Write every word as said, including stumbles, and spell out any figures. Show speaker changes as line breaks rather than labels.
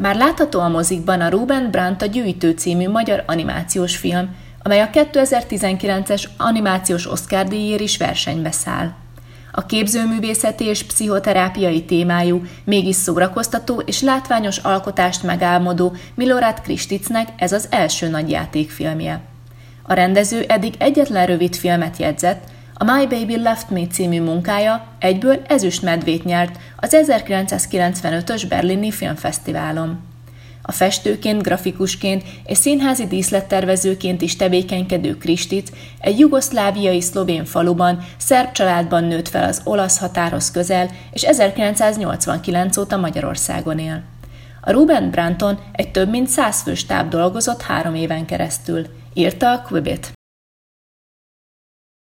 Már látható a mozikban a Ruben Brandt a Gyűjtő című magyar animációs film, amely a kétezer-tizenkilences animációs Oscar-díjért is versenybe száll. A képzőművészeti és pszichoterápiai témájú, mégis szórakoztató és látványos alkotást megálmodó Milorad Kristicnek ez az első nagyjátékfilmje. A rendező eddig egyetlen rövid filmet jegyzett, a My Baby Left Me című munkája egyből ezüstmedvét nyert az ezerkilencszázkilencvenötös berlini filmfesztiválon. A festőként, grafikusként és színházi díszlettervezőként is tevékenykedő Kristic egy jugoszláviai szlovén faluban, szerb családban nőtt fel az olasz határhoz közel, és ezerkilencszáznyolcvankilenc óta Magyarországon él. A Ruben Brandton egy több mint száz fős stáb dolgozott három éven keresztül, írta a Quibbit.